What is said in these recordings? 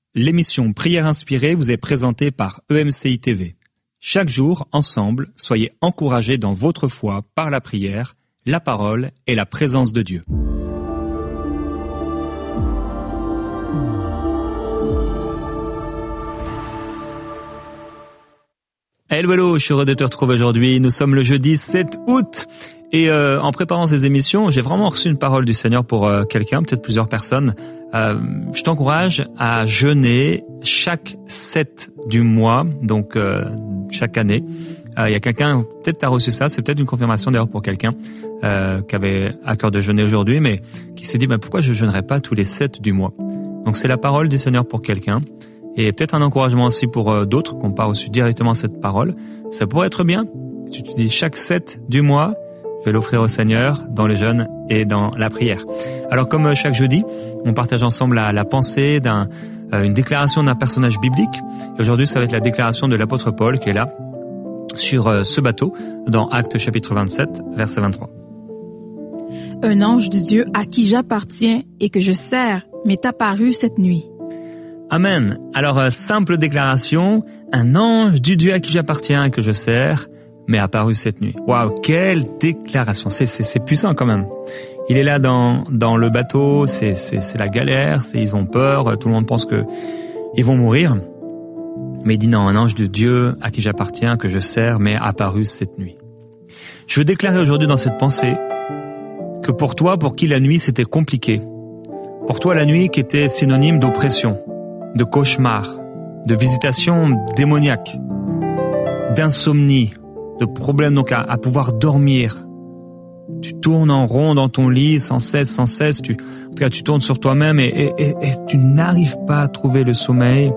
L'émission Prière inspirée vous est présentée par EMCI TV. Chaque jour, ensemble, soyez encouragés dans votre foi par la prière, la parole et la présence de Dieu. Hello, je suis heureux de te retrouver aujourd'hui. Nous sommes le jeudi 7 août et en préparant ces émissions, j'ai vraiment reçu une parole du Seigneur pour quelqu'un, peut-être plusieurs personnes. Je t'encourage à jeûner chaque 7 du mois, donc chaque année. Il y a quelqu'un, peut-être tu as reçu ça, c'est peut-être une confirmation d'ailleurs pour quelqu'un qui avait à cœur de jeûner aujourd'hui, mais qui s'est dit pourquoi je jeûnerais pas tous les 7 du mois. Donc c'est la parole du Seigneur pour quelqu'un. Et peut-être un encouragement aussi pour d'autres qui n'ont pas reçu directement cette parole. Ça pourrait être bien. Tu te dis chaque 7 du mois, je vais l'offrir au Seigneur dans le jeûne et dans la prière. Alors comme chaque jeudi, on partage ensemble la pensée une déclaration d'un personnage biblique. Et aujourd'hui, ça va être la déclaration de l'apôtre Paul qui est là sur ce bateau dans Actes chapitre 27, verset 23. Un ange de Dieu à qui j'appartiens et que je sers m'est apparu cette nuit. Amen. Alors, simple déclaration, un ange du Dieu à qui j'appartiens et que je sers m'est apparu cette nuit. Waouh, quelle déclaration. C'est puissant quand même. Il est là dans le bateau, c'est la galère, ils ont peur, tout le monde pense que ils vont mourir. Mais il dit non, un ange de Dieu à qui j'appartiens, que je sers m'est apparu cette nuit. Je veux déclarer aujourd'hui dans cette pensée que pour toi, pour qui la nuit c'était compliqué, pour toi la nuit qui était synonyme d'oppression, de cauchemar, de visitation démoniaque, d'insomnie, de problèmes donc à pouvoir dormir. Tu tournes en rond dans ton lit sans cesse. En tout cas, tu tournes sur toi-même et tu n'arrives pas à trouver le sommeil.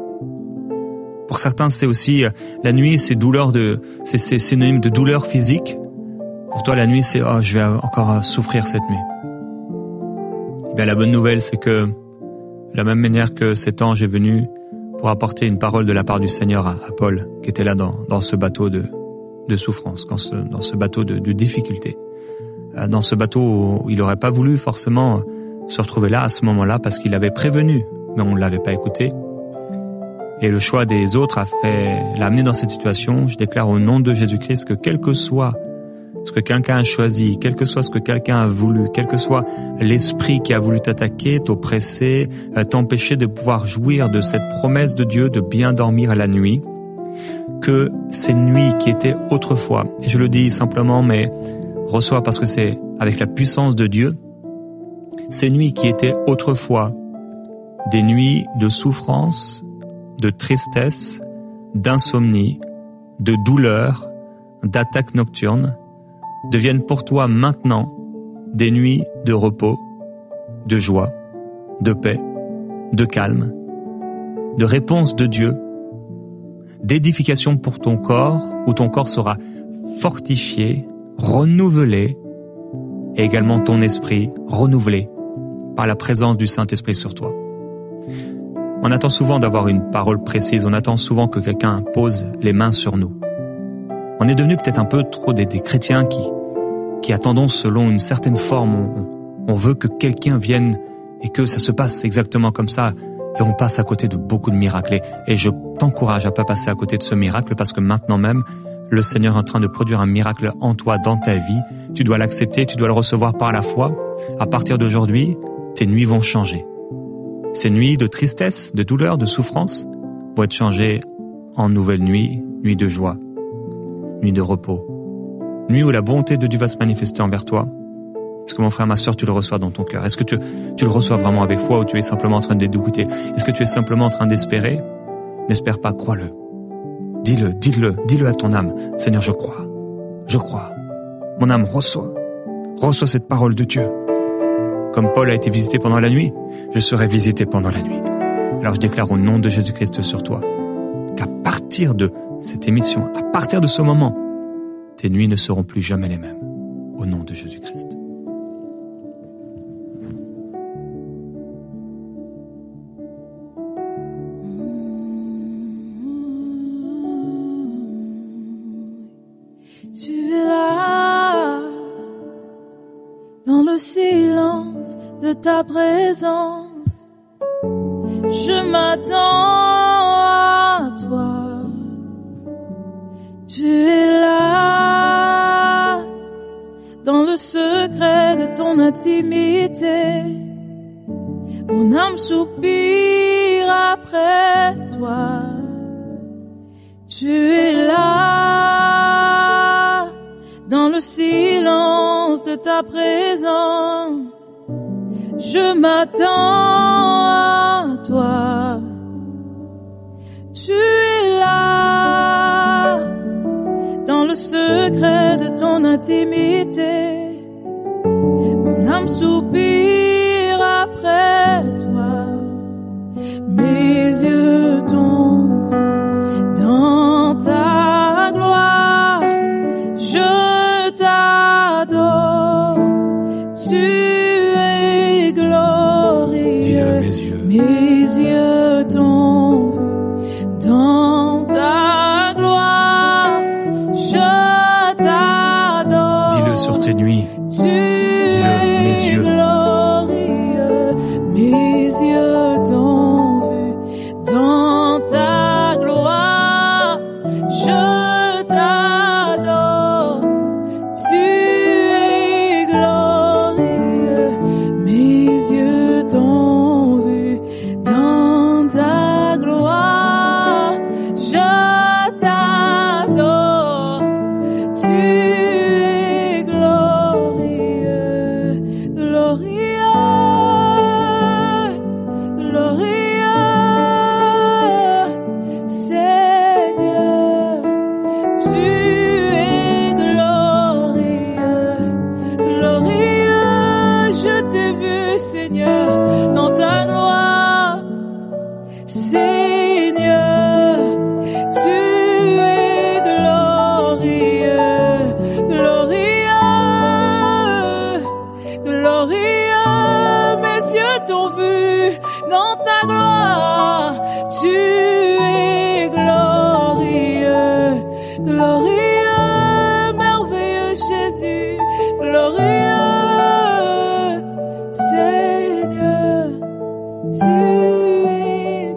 Pour certains, c'est aussi la nuit, c'est synonyme de douleur physique. Pour toi, la nuit, c'est je vais encore souffrir cette nuit. Eh bien, la bonne nouvelle, c'est que de la même manière que cet ange est venu pour apporter une parole de la part du Seigneur à Paul, qui était là dans ce bateau de souffrance, dans ce bateau de difficulté. Dans ce bateau où il n'aurait pas voulu forcément se retrouver là à ce moment-là parce qu'il avait prévenu, mais on ne l'avait pas écouté. Et le choix des autres l'a amené dans cette situation. Je déclare au nom de Jésus-Christ que quel que soit ce que quelqu'un a choisi, quel que soit ce que quelqu'un a voulu, quel que soit l'esprit qui a voulu t'attaquer, t'oppresser, t'empêcher de pouvoir jouir de cette promesse de Dieu de bien dormir la nuit, que ces nuits qui étaient autrefois, et je le dis simplement, mais reçois parce que c'est avec la puissance de Dieu, ces nuits qui étaient autrefois des nuits de souffrance, de tristesse, d'insomnie, de douleur, d'attaques nocturnes, deviennent pour toi maintenant des nuits de repos, de joie, de paix, de calme, de réponse de Dieu, d'édification pour ton corps, où ton corps sera fortifié, renouvelé, et également ton esprit renouvelé par la présence du Saint-Esprit sur toi. On attend souvent d'avoir une parole précise, on attend souvent que quelqu'un pose les mains sur nous. On est devenu peut-être un peu trop des chrétiens qui attendons selon une certaine forme. On veut que quelqu'un vienne et que ça se passe exactement comme ça. Et on passe à côté de beaucoup de miracles. Et je t'encourage à pas passer à côté de ce miracle parce que maintenant même, le Seigneur est en train de produire un miracle en toi, dans ta vie. Tu dois l'accepter, tu dois le recevoir par la foi. À partir d'aujourd'hui, tes nuits vont changer. Ces nuits de tristesse, de douleur, de souffrance vont être changées en nouvelles nuits, nuits de joie, nuits de repos. Nuit où la bonté de Dieu va se manifester envers toi. Est-ce que mon frère, ma sœur, tu le reçois dans ton cœur? Est-ce que tu le reçois vraiment avec foi ou tu es simplement en train d'écouter? Est-ce que tu es simplement en train d'espérer? N'espère pas, crois-le. Dis-le à ton âme. Seigneur, je crois. Mon âme reçoit cette parole de Dieu. Comme Paul a été visité pendant la nuit, je serai visité pendant la nuit. Alors je déclare au nom de Jésus-Christ sur toi qu'à partir de cette émission, à partir de ce moment, tes nuits ne seront plus jamais les mêmes. Au nom de Jésus-Christ. Tu es là, dans le silence de ta présence. je m'attends à toi. Tu es là, dans le secret de ton intimité. Mon âme soupire après toi. Tu es là, dans le silence de ta présence. Je m'attends à toi. Tu es là, dans le secret de ton intimité. Mon âme soupire après toi. Mes yeux tombent dans ta gloire. Je t'adore. Tu es glorieux. Dis-le, mes yeux. Mes yeux t'ont vu dans ta gloire. Je t'adore. Dis-le sur tes nuits. Tu es glorieux. Mes yeux t'ont vu dans ta gloire. Je t'adore. Tu es glorieux. Mes yeux t'ont vu dans ta gloire. Je t'adore. Tu es glorieux. Glorieux. Glorieux. Seigneur. Tu es glorieux. Glorieux. Je t'ai vu, Seigneur, dans ta gloire. Seigneur, tu es glorieux. Glorieux. Glorieux. Mes yeux t'ont vu dans ta gloire. Tu es glorieux. Glorieux. Merveilleux Jésus. Glorieux. Seigneur, tu es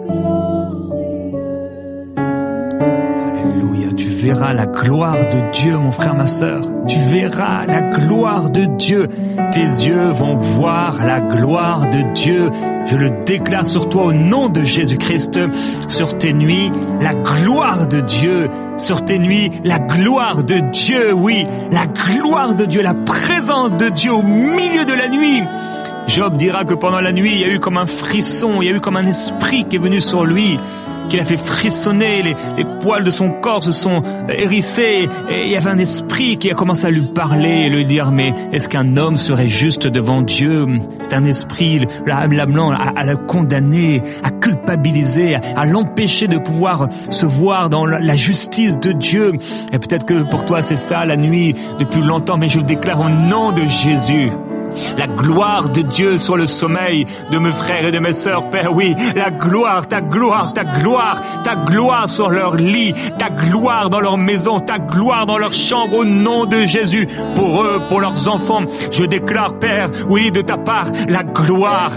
glorieux. Alléluia. Tu verras la gloire de Dieu, mon frère, ma sœur. Tu verras la gloire de Dieu. Tes yeux vont voir la gloire de Dieu. Je le déclare sur toi au nom de Jésus-Christ. Sur tes nuits, la gloire de Dieu. Sur tes nuits, la gloire de Dieu. Oui, la gloire de Dieu, la présence de Dieu au milieu de la nuit. Job dira que pendant la nuit, il y a eu comme un frisson, il y a eu comme un esprit qui est venu sur lui, qui l'a fait frissonner, les poils de son corps se sont hérissés, et il y avait un esprit qui a commencé à lui parler et lui dire, mais est-ce qu'un homme serait juste devant Dieu? C'est un esprit l'amenant à le condamner, à culpabiliser, à l'empêcher de pouvoir se voir dans la justice de Dieu. Et peut-être que pour toi c'est ça la nuit depuis longtemps, mais je le déclare au nom de Jésus. La gloire de Dieu sur le sommeil de mes frères et de mes sœurs, Père, oui, la gloire, ta gloire, ta gloire, ta gloire sur leur lit, ta gloire dans leur maison, ta gloire dans leur chambre, au nom de Jésus, pour eux, pour leurs enfants. Je déclare, Père, oui, de ta part, la gloire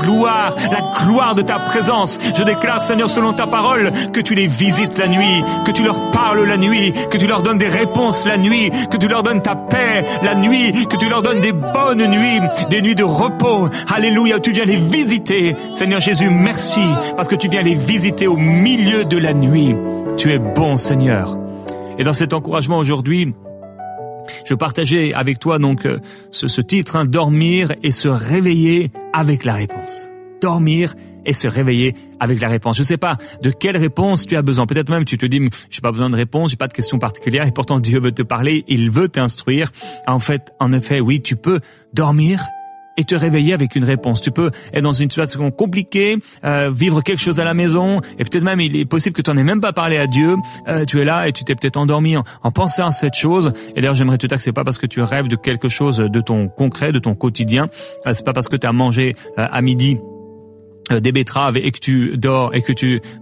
de ta présence. Je déclare, Seigneur, selon ta parole, que tu les visites la nuit, que tu leur parles la nuit, que tu leur donnes des réponses la nuit, que tu leur donnes ta paix la nuit, que tu leur donnes des bonnes nuits, des nuits de repos. Alléluia, tu viens les visiter. Seigneur Jésus, merci, parce que tu viens les visiter au milieu de la nuit. Tu es bon, Seigneur. Et dans cet encouragement aujourd'hui, je partageais avec toi donc ce titre, dormir et se réveiller avec la réponse. Dormir et se réveiller avec la réponse. Je ne sais pas de quelle réponse tu as besoin. Peut-être même tu te dis, j'ai pas besoin de réponse, j'ai pas de question particulière, et pourtant Dieu veut te parler, il veut t'instruire. En effet, oui, tu peux dormir et te réveiller avec une réponse. Tu peux être dans une situation compliquée, vivre quelque chose à la maison, et peut-être même il est possible que tu n'en aies même pas parlé à Dieu. Tu es là et tu t'es peut-être endormi en pensant à cette chose. Et d'ailleurs, j'aimerais te dire que c'est pas parce que tu rêves de quelque chose de ton concret, de ton quotidien. C'est pas parce que tu as mangé à midi des betteraves et que tu dors et que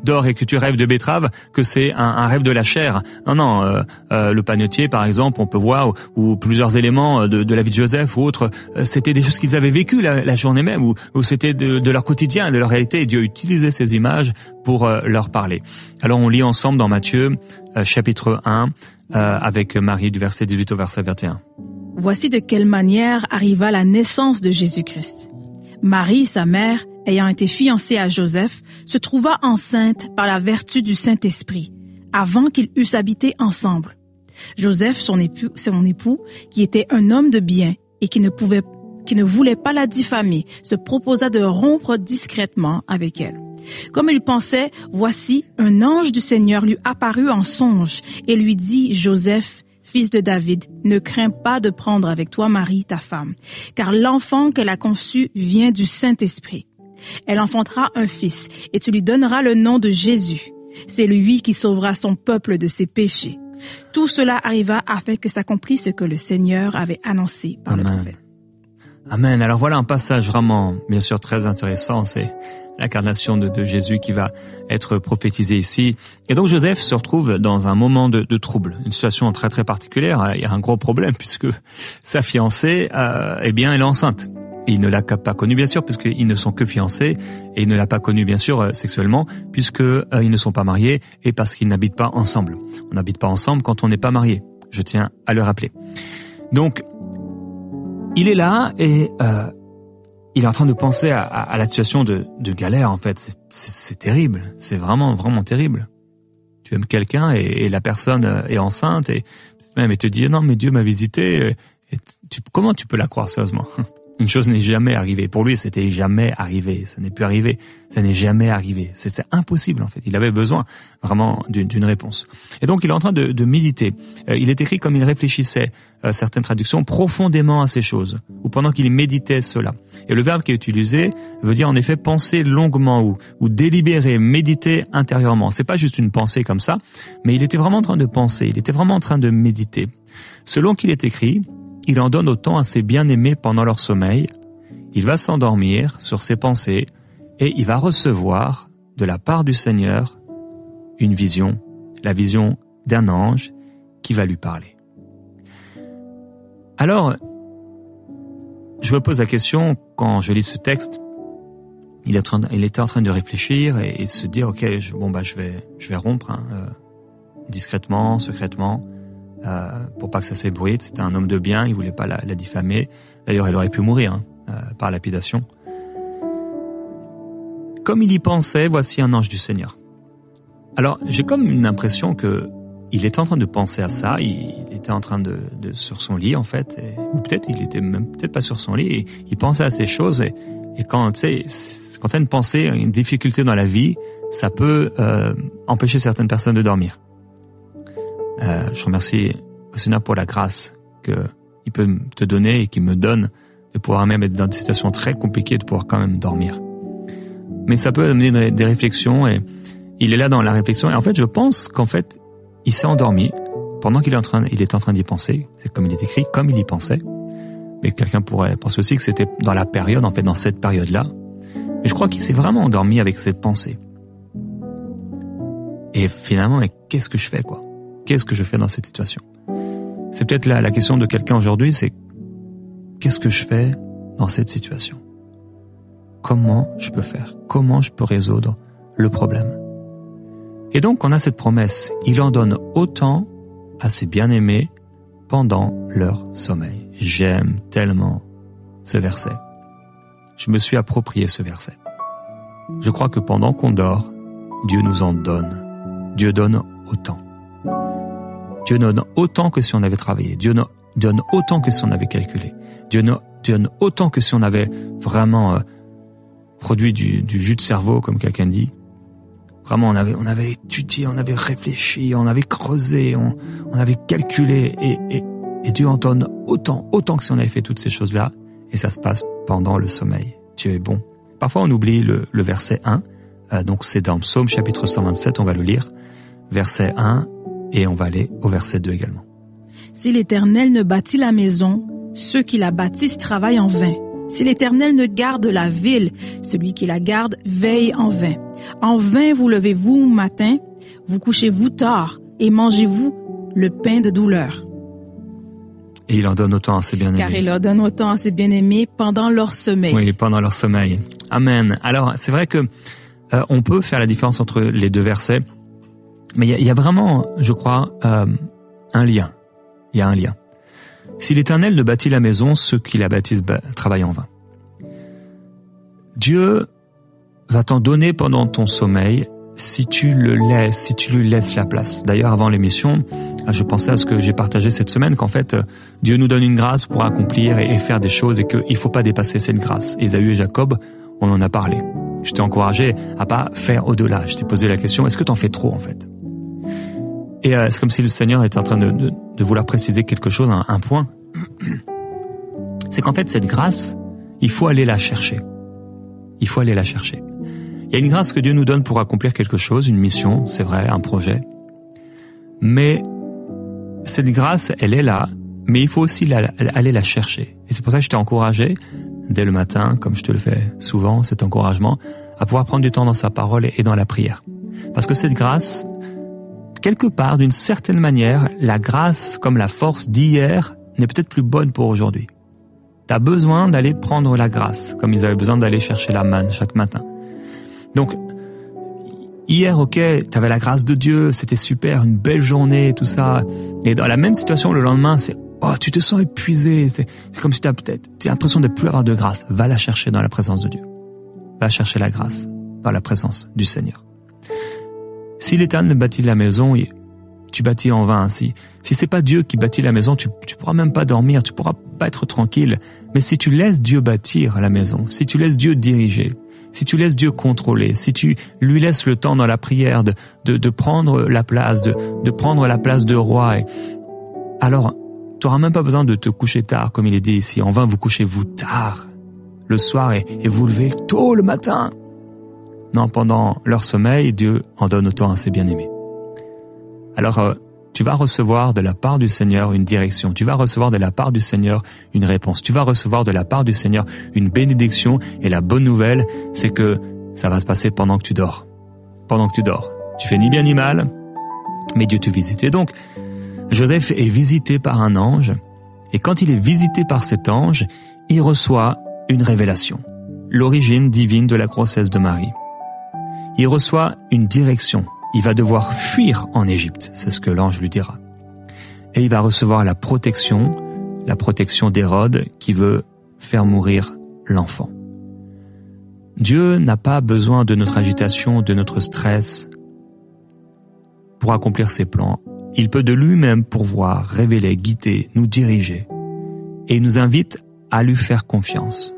tu rêves de betteraves, que c'est un rêve de la chair. Non, le panetier par exemple, on peut voir, ou plusieurs éléments de la vie de Joseph ou autres, c'était des choses qu'ils avaient vécues la journée même, ou c'était de leur quotidien, de leur réalité, et Dieu utilisait ces images pour leur parler. Alors on lit ensemble dans Matthieu chapitre 1 avec Marie du verset 18 au verset 21. Voici de quelle manière arriva la naissance de Jésus-Christ. Marie, sa mère, ayant été fiancée à Joseph, se trouva enceinte par la vertu du Saint-Esprit, avant qu'ils eussent habité ensemble. Joseph, son époux, qui était un homme de bien et qui ne voulait pas la diffamer, se proposa de rompre discrètement avec elle. Comme il pensait, voici, un ange du Seigneur lui apparut en songe et lui dit, « Joseph, fils de David, ne crains pas de prendre avec toi Marie, ta femme, car l'enfant qu'elle a conçu vient du Saint-Esprit. Elle enfantera un fils, et tu lui donneras le nom de Jésus. C'est lui qui sauvera son peuple de ses péchés. » Tout cela arriva afin que s'accomplisse ce que le Seigneur avait annoncé par le prophète. Amen. Alors voilà un passage vraiment, bien sûr, très intéressant. C'est l'incarnation de Jésus qui va être prophétisée ici. Et donc Joseph se retrouve dans un moment de trouble, une situation très très particulière. Il y a un gros problème puisque sa fiancée, elle est enceinte. Il ne l'a pas connue, bien sûr, puisqu'ils ne sont que fiancés, et il ne l'a pas connue, bien sûr, sexuellement, puisqu'ils ne sont pas mariés, et parce qu'ils n'habitent pas ensemble. On n'habite pas ensemble quand on n'est pas marié. Je tiens à le rappeler. Donc, il est là, et il est en train de penser à la situation de galère, en fait. C'est terrible. C'est vraiment, vraiment terrible. Tu aimes quelqu'un, et la personne est enceinte, et même elle te dit, non, mais Dieu m'a visité, comment tu peux la croire sérieusement? Une chose n'est jamais arrivée. Pour lui, c'était jamais arrivé. Ça n'est plus arrivé. Ça n'est jamais arrivé. C'est impossible, en fait. Il avait besoin vraiment d'une réponse. Et donc, il est en train de méditer. Il est écrit comme il réfléchissait, certaines traductions, profondément à ces choses, ou pendant qu'il méditait cela. Et le verbe qui est utilisé veut dire, en effet, penser longuement ou délibérer, méditer intérieurement. C'est pas juste une pensée comme ça, mais il était vraiment en train de penser. Il était vraiment en train de méditer. Selon qu'il est écrit, il en donne autant à ses bien-aimés pendant leur sommeil. Il va s'endormir sur ses pensées et il va recevoir de la part du Seigneur une vision, la vision d'un ange qui va lui parler. Alors, je me pose la question, quand je lis ce texte, il était en train de réfléchir et de se dire, ok, je vais rompre discrètement, secrètement, pour pas que ça s'ébruite. C'était un homme de bien, il voulait pas la diffamer. D'ailleurs, elle aurait pu mourir par lapidation. Comme il y pensait, voici un ange du Seigneur. Alors, j'ai comme une impression que il était en train de penser à ça. Il était en train de sur son lit, en fait, ou peut-être il était même peut-être pas sur son lit. Et il pensait à ces choses. Et quand tu sais, quand t'as une pensée, une difficulté dans la vie, ça peut empêcher certaines personnes de dormir. Je remercie le Seigneur pour la grâce qu'il peut te donner et qu'il me donne de pouvoir même être dans des situations très compliquées, de pouvoir quand même dormir. Mais ça peut amener des réflexions et il est là dans la réflexion. Et en fait, je pense qu'en fait, il s'est endormi pendant qu'il est en train d'y penser. C'est comme il est écrit, comme il y pensait. Mais quelqu'un pourrait penser aussi que c'était dans la période, en fait, dans cette période-là. Mais je crois qu'il s'est vraiment endormi avec cette pensée. Et finalement, qu'est-ce que je fais, quoi? Qu'est-ce que je fais dans cette situation? C'est peut-être la question de quelqu'un aujourd'hui, c'est qu'est-ce que je fais dans cette situation? Comment je peux faire? Comment je peux résoudre le problème? Et donc, on a cette promesse. Il en donne autant à ses bien-aimés pendant leur sommeil. J'aime tellement ce verset. Je me suis approprié ce verset. Je crois que pendant qu'on dort, Dieu nous en donne. Dieu donne autant. Dieu donne autant que si on avait travaillé. Dieu donne autant que si on avait calculé. Dieu donne autant que si on avait vraiment produit du jus de cerveau, comme quelqu'un dit. Vraiment, on avait étudié, on avait réfléchi, on avait creusé, on avait calculé. Et Dieu en donne autant que si on avait fait toutes ces choses-là. Et ça se passe pendant le sommeil. Dieu est bon. Parfois, on oublie le verset 1. Donc, c'est dans Psaume chapitre 127, on va le lire. Verset 1. Et on va aller au verset 2 également. Si l'Éternel ne bâtit la maison, ceux qui la bâtissent travaillent en vain. Si l'Éternel ne garde la ville, celui qui la garde veille en vain. En vain vous levez-vous matin, vous couchez-vous tard, et mangez-vous le pain de douleur. Et il en donne autant à ses bien-aimés. Car il en donne autant à ses bien-aimés pendant leur sommeil. Oui, pendant leur sommeil. Amen. Alors, c'est vrai que on peut faire la différence entre les deux versets, mais il y a vraiment, je crois, un lien. Il y a un lien. Si l'Éternel ne bâtit la maison, ceux qui la bâtissent travaillent en vain. Dieu va t'en donner pendant ton sommeil si tu le laisses, si tu lui laisses la place. D'ailleurs, avant l'émission, je pensais à ce que j'ai partagé cette semaine, qu'en fait, Dieu nous donne une grâce pour accomplir et faire des choses et qu'il ne faut pas dépasser cette grâce. Ésaü et Jacob, on en a parlé. Je t'ai encouragé à pas faire au-delà. Je t'ai posé la question, est-ce que tu en fais trop en fait ? Et c'est comme si le Seigneur était en train de vouloir préciser quelque chose, un point. C'est qu'en fait, cette grâce, il faut aller la chercher. Il faut aller la chercher. Il y a une grâce que Dieu nous donne pour accomplir quelque chose, une mission, c'est vrai, un projet. Mais cette grâce, elle est là, mais il faut aussi aller la chercher. Et c'est pour ça que je t'ai encouragé, dès le matin, comme je te le fais souvent, cet encouragement, à pouvoir prendre du temps dans sa parole et dans la prière. Parce que cette grâce, quelque part, d'une certaine manière, la grâce, comme la force d'hier, n'est peut-être plus bonne pour aujourd'hui. Tu as besoin d'aller prendre la grâce, comme ils avaient besoin d'aller chercher la manne chaque matin. Donc, hier, ok, tu avais la grâce de Dieu, c'était super, une belle journée, tout ça. Et dans la même situation, le lendemain, c'est tu te sens épuisé, c'est comme si tu as l'impression de plus avoir de grâce. Va la chercher dans la présence de Dieu. Va chercher la grâce dans la présence du Seigneur. Si l'Éternel bâtit la maison, tu bâtis en vain. Si c'est pas Dieu qui bâtit la maison, tu pourras même pas dormir, tu pourras pas être tranquille. Mais si tu laisses Dieu bâtir la maison, si tu laisses Dieu diriger, si tu laisses Dieu contrôler, si tu lui laisses le temps dans la prière de prendre la place, de prendre la place de roi, alors tu n'auras même pas besoin de te coucher tard, comme il est dit ici. En vain, vous couchez-vous tard le soir et vous levez tôt le matin. Non, pendant leur sommeil, Dieu en donne autant à ses bien-aimés. Alors, tu vas recevoir de la part du Seigneur une direction. Tu vas recevoir de la part du Seigneur une réponse. Tu vas recevoir de la part du Seigneur une bénédiction. Et la bonne nouvelle, c'est que ça va se passer pendant que tu dors. Pendant que tu dors. Tu fais ni bien ni mal, mais Dieu te visite. Et donc, Joseph est visité par un ange. Et quand il est visité par cet ange, il reçoit une révélation. L'origine divine de la grossesse de Marie. Il reçoit une direction. Il va devoir fuir en Égypte, c'est ce que l'ange lui dira. Et il va recevoir la protection d'Hérode qui veut faire mourir l'enfant. Dieu n'a pas besoin de notre agitation, de notre stress pour accomplir ses plans. Il peut de lui-même pourvoir, révéler, guider, nous diriger. Et il nous invite à lui faire confiance.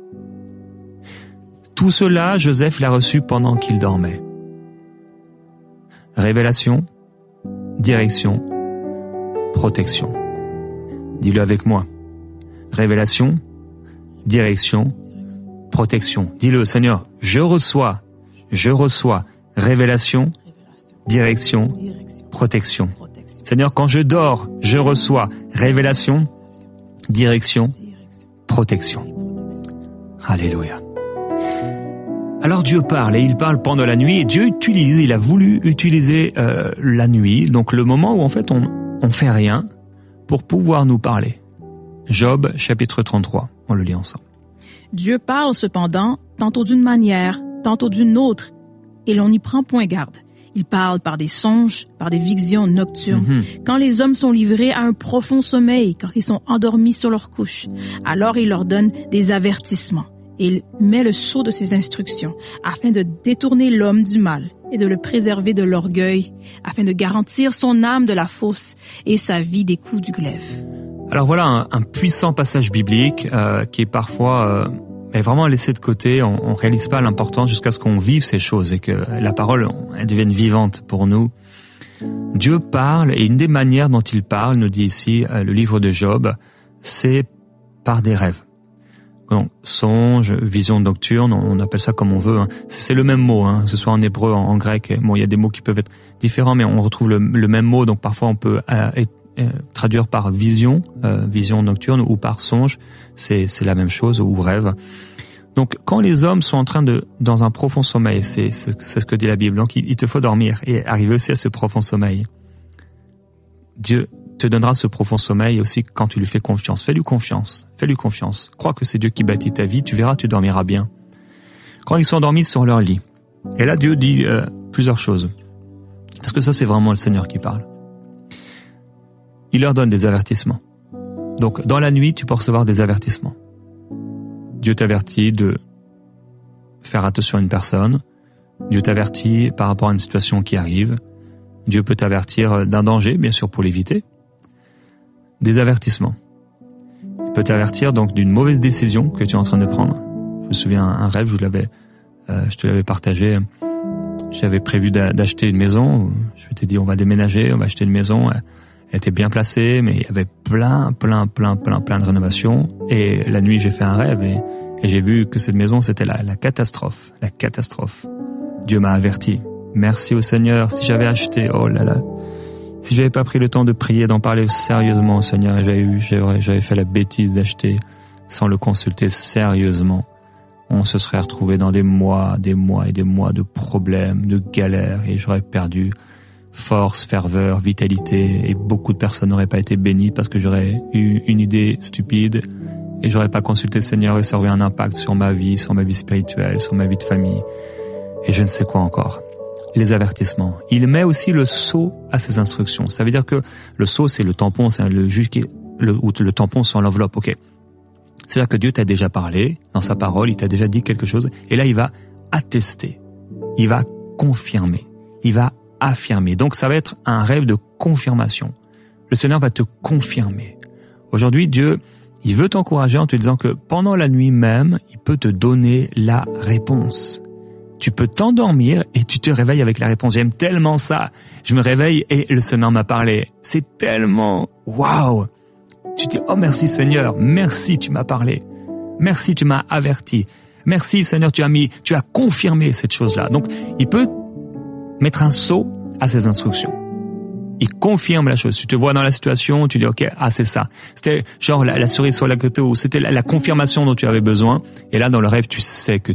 Tout cela, Joseph l'a reçu pendant qu'il dormait. Révélation, direction, protection. Dis-le avec moi. Révélation, direction, protection. Dis-le, Seigneur, je reçois, révélation, direction, protection. Seigneur, quand je dors, je reçois révélation, direction, protection. Alléluia. Alors Dieu parle, et il parle pendant la nuit, et Dieu il a voulu utiliser la nuit, donc le moment où en fait on fait rien, pour pouvoir nous parler. Job, chapitre 33, on le lit ensemble. Dieu parle cependant, tantôt d'une manière, tantôt d'une autre, et l'on n'y prend point garde. Il parle par des songes, par des visions nocturnes. Quand les hommes sont livrés à un profond sommeil, quand ils sont endormis sur leur couche, alors il leur donne des avertissements. Il met le sceau de ses instructions afin de détourner l'homme du mal et de le préserver de l'orgueil, afin de garantir son âme de la fosse et sa vie des coups du glaive. Alors voilà un puissant passage biblique qui est parfois est vraiment laissé de côté. On réalise pas l'importance jusqu'à ce qu'on vive ces choses et que la parole elle devienne vivante pour nous. Dieu parle, et une des manières dont il parle, nous dit ici le livre de Job, c'est par des rêves. Donc, songe, vision nocturne, on appelle ça comme on veut. C'est le même mot, que ce soit en hébreu, en grec. Bon, il y a des mots qui peuvent être différents, mais on retrouve le même mot. Donc parfois on peut traduire par vision, vision nocturne, ou par songe, c'est la même chose, ou rêve. Donc, quand les hommes sont en train dans un profond sommeil, c'est ce que dit la Bible. Donc, il te faut dormir et arriver aussi à ce profond sommeil. Dieu te donnera ce profond sommeil aussi quand tu lui fais confiance. Fais-lui confiance. Fais-lui confiance. Crois que c'est Dieu qui bâtit ta vie. Tu verras, tu dormiras bien. Quand ils sont endormis sur leur lit. Et là, Dieu dit plusieurs choses. Parce que ça, c'est vraiment le Seigneur qui parle. Il leur donne des avertissements. Donc, dans la nuit, tu peux recevoir des avertissements. Dieu t'avertit de faire attention à une personne. Dieu t'avertit par rapport à une situation qui arrive. Dieu peut t'avertir d'un danger, bien sûr, pour l'éviter. Des avertissements. Il peut t'avertir donc d'une mauvaise décision que tu es en train de prendre. Je me souviens un rêve, je te l'avais partagé. J'avais prévu d'acheter une maison. Je m'étais dit, on va déménager, on va acheter une maison. Elle était bien placée, mais il y avait plein de rénovations. Et la nuit, j'ai fait un rêve et j'ai vu que cette maison, c'était la catastrophe. La catastrophe. Dieu m'a averti. Merci au Seigneur. Si j'avais acheté, oh là là. Si j'avais pas pris le temps de prier, d'en parler sérieusement au Seigneur, j'avais fait la bêtise d'acheter sans le consulter sérieusement. On se serait retrouvé dans des mois et des mois de problèmes, de galères, et j'aurais perdu force, ferveur, vitalité, et beaucoup de personnes n'auraient pas été bénies parce que j'aurais eu une idée stupide et j'aurais pas consulté le Seigneur et ça aurait eu un impact sur ma vie spirituelle, sur ma vie de famille et je ne sais quoi encore. Les avertissements. Il met aussi le sceau à ses instructions. Ça veut dire que le sceau, c'est le tampon, c'est le juge ou le tampon sur l'enveloppe, ok. C'est-à-dire que Dieu t'a déjà parlé, dans sa parole, il t'a déjà dit quelque chose, et là il va attester, il va confirmer, il va affirmer. Donc ça va être un rêve de confirmation. Le Seigneur va te confirmer. Aujourd'hui, Dieu, il veut t'encourager en te disant que pendant la nuit même, il peut te donner la réponse. Tu peux t'endormir et tu te réveilles avec la réponse. J'aime tellement ça. Je me réveille et le Seigneur m'a parlé. C'est tellement waouh. Tu dis, oh merci Seigneur, merci tu m'as parlé. Merci tu m'as averti. Merci Seigneur, tu as confirmé cette chose-là. Donc, il peut mettre un sceau à ses instructions. Il confirme la chose. Tu te vois dans la situation, tu dis ok, c'est ça. C'était genre la cerise sur la gâteau, c'était la confirmation dont tu avais besoin. Et là, dans le rêve, tu sais que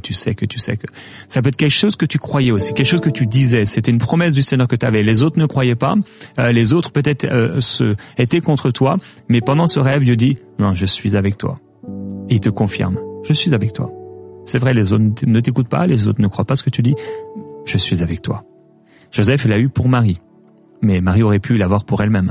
ça peut être quelque chose que tu croyais aussi, quelque chose que tu disais. C'était une promesse du Seigneur que tu avais. Les autres ne croyaient pas, les autres peut-être étaient contre toi. Mais pendant ce rêve, Dieu dit non, je suis avec toi. Et il te confirme, je suis avec toi. C'est vrai, les autres ne t'écoutent pas, les autres ne croient pas ce que tu dis. Je suis avec toi. Joseph l'a eu pour Marie. Mais Marie aurait pu l'avoir pour elle-même.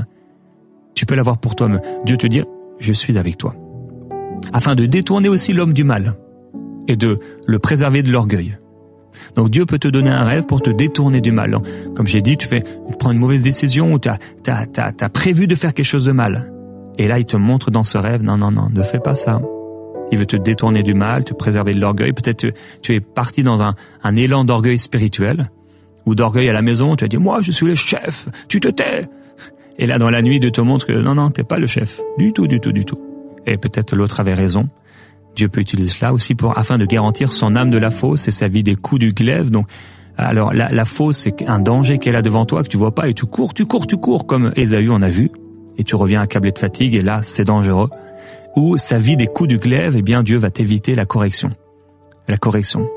Tu peux l'avoir pour toi-même. Dieu te dit, je suis avec toi. Afin de détourner aussi l'homme du mal et de le préserver de l'orgueil. Donc Dieu peut te donner un rêve pour te détourner du mal. Donc, comme j'ai dit, tu prends une mauvaise décision ou t'as prévu de faire quelque chose de mal. Et là, il te montre dans ce rêve, non, ne fais pas ça. Il veut te détourner du mal, te préserver de l'orgueil. Peut-être tu es parti dans un élan d'orgueil spirituel. Ou d'orgueil à la maison, tu as dit, moi, je suis le chef, tu te tais. Et là, dans la nuit, Dieu te montre que non, t'es pas le chef. Du tout. Et peut-être l'autre avait raison. Dieu peut utiliser cela aussi afin de garantir son âme de la fausse et sa vie des coups du glaive. Donc, alors, la fausse, c'est un danger qui est là devant toi, que tu vois pas, et tu cours, comme Ésaü en a vu. Et tu reviens accablé de fatigue, et là, c'est dangereux. Ou sa vie des coups du glaive, eh bien, Dieu va t'éviter la correction. La correction.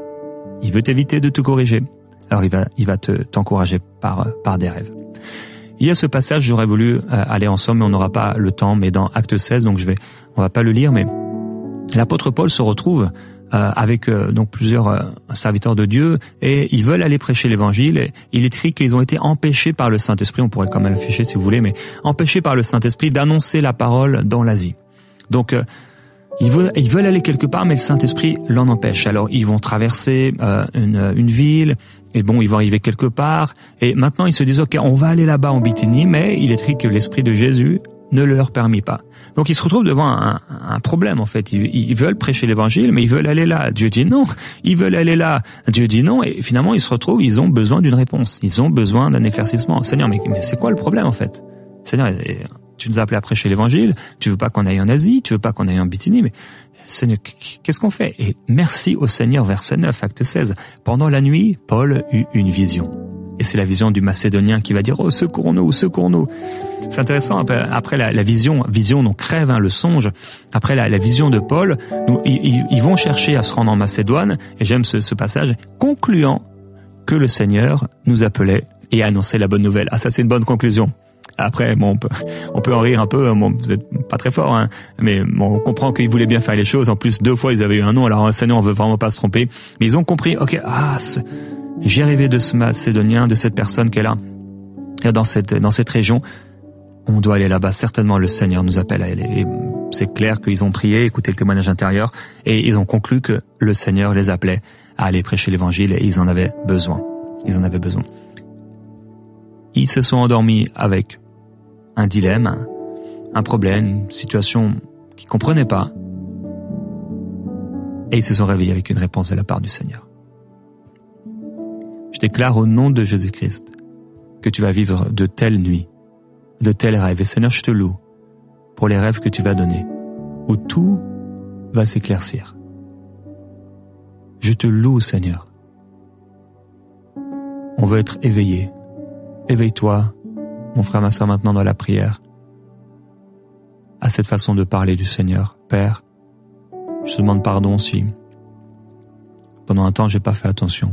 Il veut t'éviter de te corriger. Alors il va t'encourager par des rêves. Il y a ce passage, j'aurais voulu aller ensemble, mais on n'aura pas le temps, mais dans Acte 16, donc on va pas le lire, mais l'apôtre Paul se retrouve avec donc plusieurs serviteurs de Dieu, et ils veulent aller prêcher l'évangile, et il est écrit qu'ils ont été empêchés par le Saint-Esprit, on pourrait quand même l'afficher si vous voulez, mais empêchés par le Saint-Esprit d'annoncer la parole dans l'Asie. Donc ils veulent aller quelque part, mais le Saint-Esprit l'en empêche. Alors ils vont traverser une ville, et bon, ils vont arriver quelque part, et maintenant ils se disent ok, on va aller là-bas en Bithynie, mais il est écrit que l'Esprit de Jésus ne leur permet pas. Donc ils se retrouvent devant un problème en fait. Ils veulent prêcher l'évangile, mais ils veulent aller là. Dieu dit non. Ils veulent aller là. Dieu dit non. Et finalement ils se retrouvent, ils ont besoin d'une réponse. Ils ont besoin d'un éclaircissement. Seigneur, mais c'est quoi le problème en fait? Seigneur, tu nous as appelés à prêcher l'évangile. Tu veux pas qu'on aille en Asie. Tu veux pas qu'on aille en Bithynie. Mais Seigneur, qu'est-ce qu'on fait? Et merci au Seigneur, verset 9, acte 16. Pendant la nuit, Paul eut une vision. Et c'est la vision du Macédonien qui va dire « Oh, secours-nous, secours-nous ». C'est intéressant, après la vision donc rêve, le songe, après la vision de Paul, ils vont chercher à se rendre en Macédoine, et j'aime ce passage, concluant que le Seigneur nous appelait et annonçait la bonne nouvelle. Ah, ça c'est une bonne conclusion. Après, bon, on peut en rire un peu, bon, vous êtes pas très fort, mais bon, on comprend qu'ils voulaient bien faire les choses, en plus 2 fois ils avaient eu un nom, alors le Seigneur on veut vraiment pas se tromper, mais ils ont compris, ok, j'ai rêvé de ce Macédonien, de cette personne qu'elle a dans cette région, on doit aller là-bas, certainement le Seigneur nous appelle à aller. Et c'est clair qu'ils ont prié, écouté le témoignage intérieur, et ils ont conclu que le Seigneur les appelait à aller prêcher l'évangile, et ils en avaient besoin. Ils se sont endormis avec un dilemme, un problème, une situation qu'ils comprenaient pas, et ils se sont réveillés avec une réponse de la part du Seigneur. Je déclare au nom de Jésus-Christ que tu vas vivre de telles nuits, de tels rêves. Et Seigneur, je te loue pour les rêves que tu vas donner, où tout va s'éclaircir. Je te loue, Seigneur. On veut être éveillé. Éveille-toi, mon frère, ma sœur, maintenant dans la prière, à cette façon de parler du Seigneur. Père, je te demande pardon si pendant un temps j'ai pas fait attention.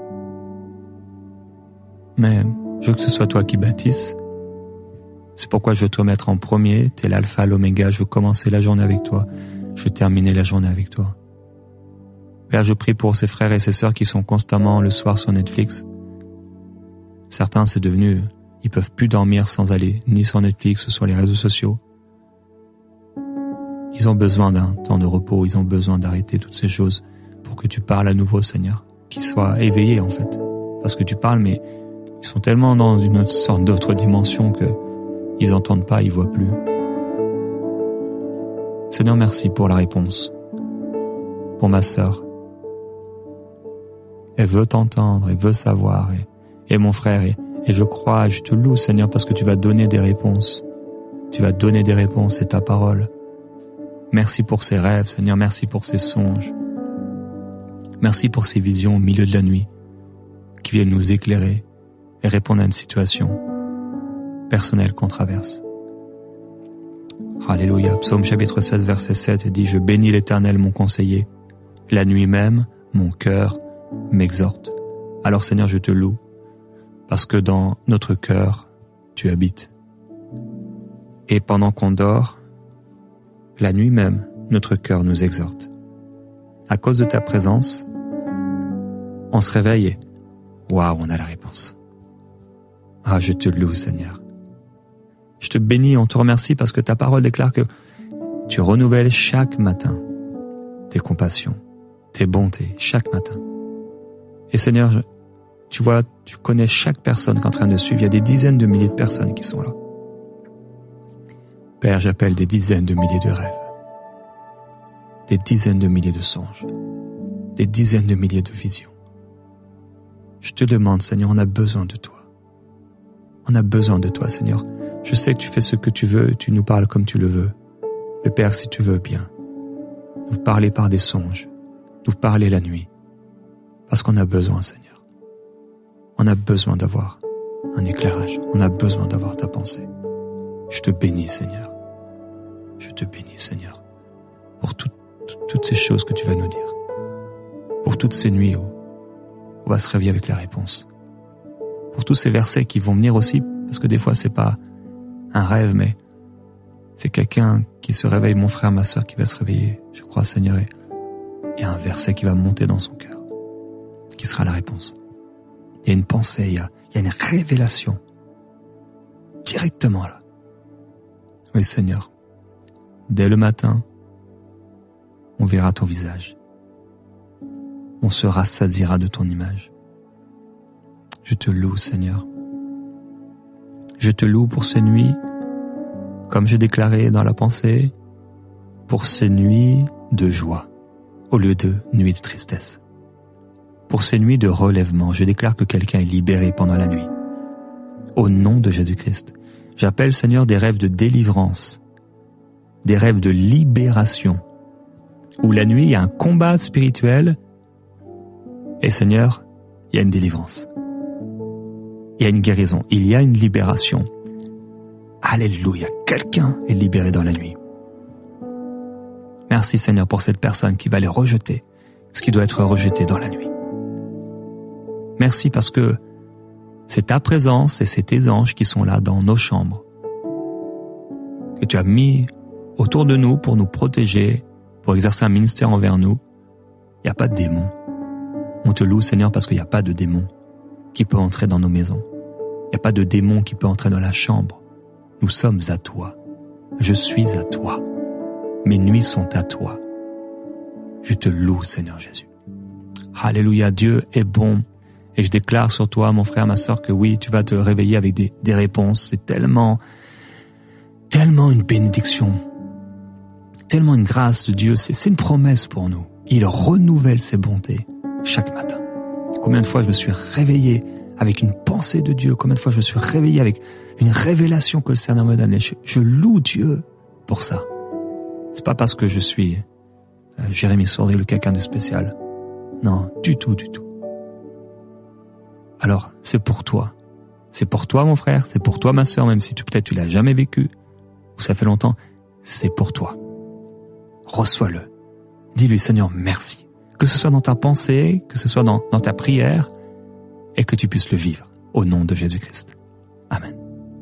Mais je veux que ce soit toi qui bâtisses. C'est pourquoi je veux te mettre en premier. Tu es l'alpha, l'oméga. Je veux commencer la journée avec toi. Je veux terminer la journée avec toi. Père, je prie pour ces frères et ces sœurs qui sont constamment le soir sur Netflix. Certains, c'est devenu, ils peuvent plus dormir sans aller ni sur Netflix ou sur les réseaux sociaux. Ils ont besoin d'un temps de repos. Ils ont besoin d'arrêter toutes ces choses pour que tu parles à nouveau, Seigneur. Qu'ils soient éveillés, en fait. Parce que tu parles, mais ils sont tellement dans une autre sorte d'autre dimension que ils n'entendent pas, ils voient plus. Seigneur, merci pour la réponse. Pour ma sœur. Elle veut t'entendre, elle veut savoir. Et mon frère, et je crois, je te loue, Seigneur, parce que tu vas donner des réponses. Tu vas donner des réponses, c'est ta parole. Merci pour ces rêves, Seigneur, merci pour ces songes. Merci pour ces visions au milieu de la nuit qui viennent nous éclairer et répondre à une situation personnelle qu'on traverse. Alléluia. Psaume chapitre 7, verset 7 dit « Je bénis l'Éternel, mon conseiller. La nuit même, mon cœur m'exhorte. » Alors Seigneur, je te loue, parce que dans notre cœur, tu habites. Et pendant qu'on dort, la nuit même, notre cœur nous exhorte. À cause de ta présence, on se réveille et waouh, on a la réponse. Ah, je te loue, Seigneur. Je te bénis, on te remercie parce que ta parole déclare que tu renouvelles chaque matin tes compassions, tes bontés, chaque matin. Et Seigneur, tu vois, tu connais chaque personne qui est en train de suivre. Il y a des dizaines de milliers de personnes qui sont là. Père, j'appelle des dizaines de milliers de rêves, des dizaines de milliers de songes, des dizaines de milliers de visions. Je te demande, Seigneur, on a besoin de toi. On a besoin de toi, Seigneur. Je sais que tu fais ce que tu veux, tu nous parles comme tu le veux. Mais Père, si tu veux bien, nous parler par des songes, nous parler la nuit, parce qu'on a besoin, Seigneur. On a besoin d'avoir un éclairage, on a besoin d'avoir ta pensée. Je te bénis, Seigneur. Je te bénis, Seigneur, pour toutes ces choses que tu vas nous dire, pour toutes ces nuits où on va se réveiller avec la réponse, pour tous ces versets qui vont venir aussi, parce que des fois c'est pas un rêve, mais c'est quelqu'un qui se réveille, mon frère, ma sœur, qui va se réveiller, je crois, Seigneur, et il y a un verset qui va monter dans son cœur, qui sera la réponse. Il y a une pensée, il y a une révélation, directement là. Oui, Seigneur, dès le matin, on verra ton visage. On se rassasiera de ton image. Je te loue, Seigneur. Je te loue pour ces nuits, comme j'ai déclaré dans la pensée, pour ces nuits de joie, au lieu de nuits de tristesse. Pour ces nuits de relèvement, je déclare que quelqu'un est libéré pendant la nuit. Au nom de Jésus-Christ, j'appelle, Seigneur, des rêves de délivrance, des rêves de libération, où la nuit, il y a un combat spirituel, et Seigneur, il y a une délivrance. Il y a une guérison, il y a une libération. Alléluia, quelqu'un est libéré dans la nuit. Merci Seigneur pour cette personne qui va les rejeter, ce qui doit être rejeté dans la nuit. Merci parce que c'est ta présence et c'est tes anges qui sont là dans nos chambres, que tu as mis autour de nous pour nous protéger, pour exercer un ministère envers nous. Il n'y a pas de démon. On te loue Seigneur parce qu'il n'y a pas de démon qui peut entrer dans nos maisons. Il n'y a pas de démon qui peut entrer dans la chambre. Nous sommes à toi. Je suis à toi. Mes nuits sont à toi. Je te loue Seigneur Jésus. Alléluia, Dieu est bon. Et je déclare sur toi, mon frère, ma sœur, que oui, tu vas te réveiller avec des réponses. C'est tellement une bénédiction, tellement une grâce de Dieu. C'est une promesse pour nous. Il renouvelle ses bontés chaque matin. Combien de fois je me suis réveillé avec une pensée de Dieu? Combien de fois je me suis réveillé avec une révélation que le Seigneur me donne? Je loue Dieu pour ça. C'est pas parce que je suis Jérémie Sourdil ou quelqu'un de spécial. Non, du tout, du tout. Alors, c'est pour toi. C'est pour toi, mon frère, c'est pour toi, ma sœur, même si peut-être tu l'as jamais vécu, ou ça fait longtemps, c'est pour toi. Reçois-le. Dis-lui, Seigneur, merci. Que ce soit dans ta pensée, que ce soit dans ta prière, et que tu puisses le vivre, au nom de Jésus-Christ. Amen.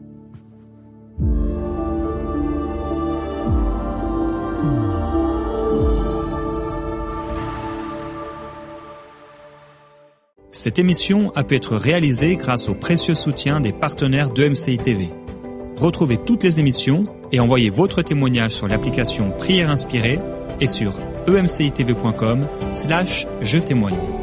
Cette émission a pu être réalisée grâce au précieux soutien des partenaires d'EMCI TV. Retrouvez toutes les émissions et envoyez votre témoignage sur l'application Prière Inspirée et sur emcitv.com/je témoigne.